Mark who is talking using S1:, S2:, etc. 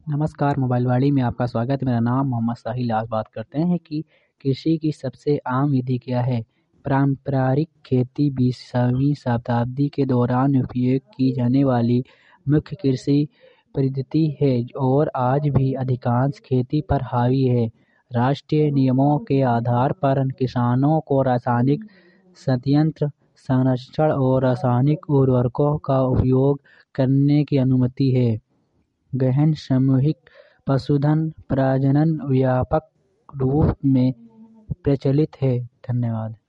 S1: नमस्कार, मोबाइलवाड़ी में आपका स्वागत है। मेरा नाम मोहम्मद साहिल। आज बात करते हैं कि कृषि की सबसे आम विधि क्या है। पारंपरिक खेती 20वीं शताब्दी के दौरान उपयोग की जाने वाली मुख्य कृषि पद्धति है और आज भी अधिकांश खेती पर हावी है। राष्ट्रीय नियमों के आधार पर किसानों को रासायनिक संयंत्र, संरक्षण और रासायनिक उर्वरकों का उपयोग करने की अनुमति है। गहन सामूहिक पशुधन प्रजनन व्यापक रूप में प्रचलित है। धन्यवाद।